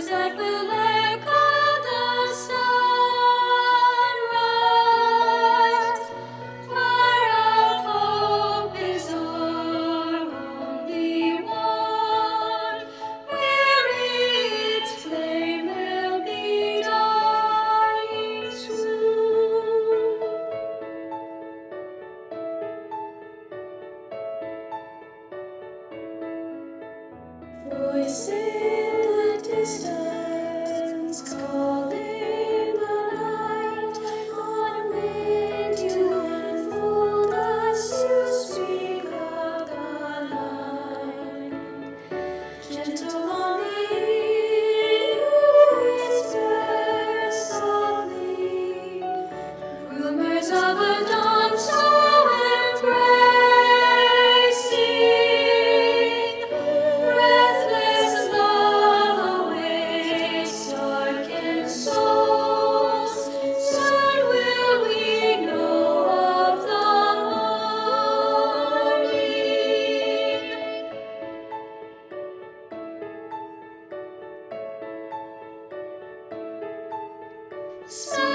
that will echo the sunrise. Fire of hope is our only one, where its flame will be dying soon. Voice in the distance, calling the night. On wind you unfold as you speak of the night. Gentle on the ear, you whisper softly rumors of a dawn so embracing. Breathless love awaits darkened souls. Soon will we know of the morning.